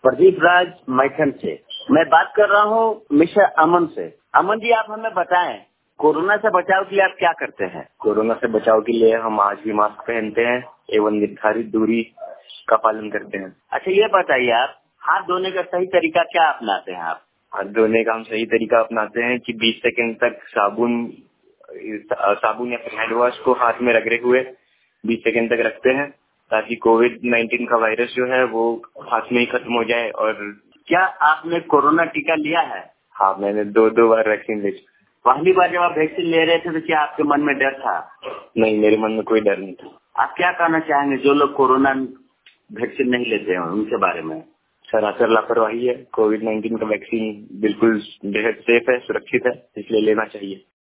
प्रदीप राज मैथन से मैं बात कर रहा हूँ मिस्टर अमन से। अमन जी, आप हमें बताएं कोरोना से बचाव के लिए आप क्या करते हैं? कोरोना से बचाव के लिए हम आज भी मास्क पहनते हैं एवं निर्धारित दूरी का पालन करते हैं। अच्छा, ये बताइए आप हाथ धोने का सही तरीका क्या अपनाते हैं आप? हाथ धोने का हम सही तरीका अपनाते हैं कि 20 सेकंड तक साबुन या फिर हैंड वॉश को हाथ में रगड़े हुए 20 सेकंड तक रखते हैं ताकि कोविड-19 का वायरस जो है वो हाथ में ही खत्म हो जाए। और क्या आपने कोरोना टीका लिया है? हाँ, मैंने दो बार वैक्सीन ली। पहली बार जब आप वैक्सीन ले रहे थे तो क्या आपके मन में डर था? नहीं, मेरे मन में कोई डर नहीं था। आप क्या कहना चाहेंगे जो लोग कोरोना वैक्सीन नहीं लेते हैं उनके बारे में? सरासर लापरवाही है। कोविड-19 का वैक्सीन बिल्कुल बेहद सेफ है, सुरक्षित है, इसलिए लेना चाहिए।